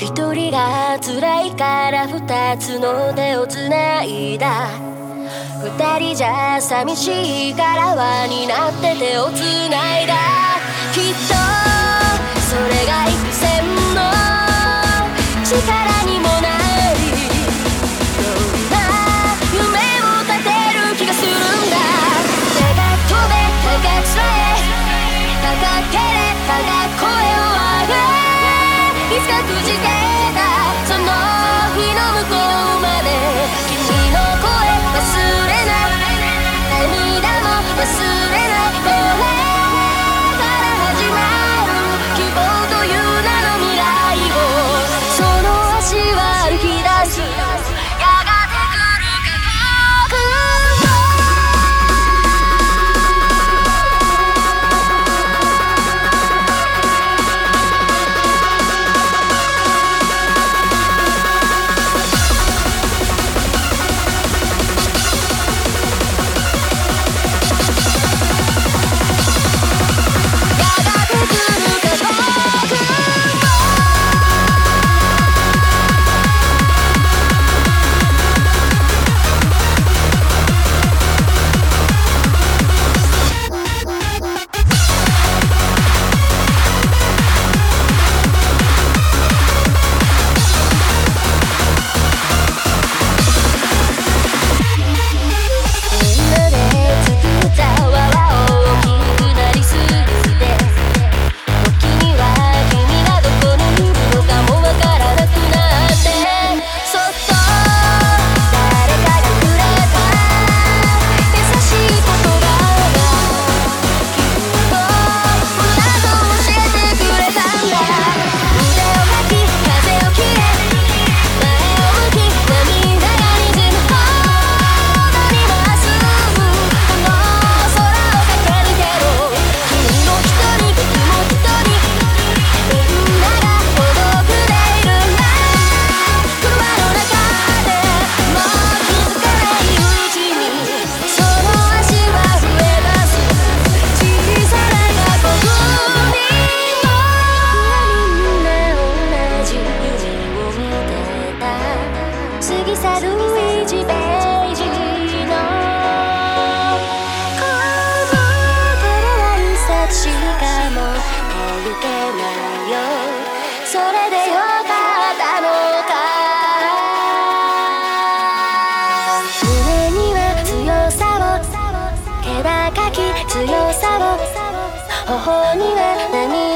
一人が辛いから二つの手をつないだ。二人じゃ寂しいから輪になって手をつないだ。きっとそれが幾千の力にもなり、どんな夢を立てる気がするんだ。手が飛べ手がつらえ、高ければが声を上げ、いつかくじけたその日の向こうまで君の声忘れない、涙も忘れない。これから始まる希望という名の未来を、その足は歩き出す。やがて来るか僕過ぎ去る1ページのこの暗い冊しかも歩けないよ。それでよかったのか。胸には強さを気高き強さを、頬には涙